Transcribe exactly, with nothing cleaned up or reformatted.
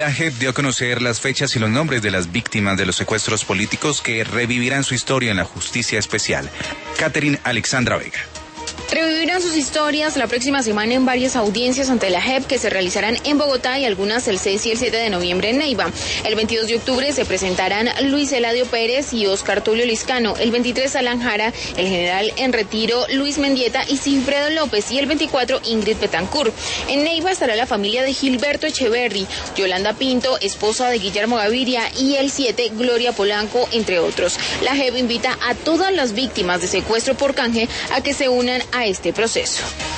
La J E P dio a conocer las fechas y los nombres de las víctimas de los secuestros políticos que revivirán su historia en la Justicia Especial. Catherine Alexandra Vega. Revivirán sus historias la próxima semana en varias audiencias ante la J E P que se realizarán en Bogotá y algunas el seis y el siete de noviembre en Neiva. El veintidós de octubre se presentarán Luis Eladio Pérez y Oscar Tulio Liscano. El veintitrés Alan Jara, el general en retiro Luis Mendieta y Sigfredo López. Y el veinticuatro Ingrid Betancourt. En Neiva estará la familia de Gilberto Echeverry, Yolanda Pinto, esposa de Guillermo Gaviria, y el siete Gloria Polanco, entre otros. La J E P invita a todas las víctimas de secuestro por canje a que se unan a este proceso.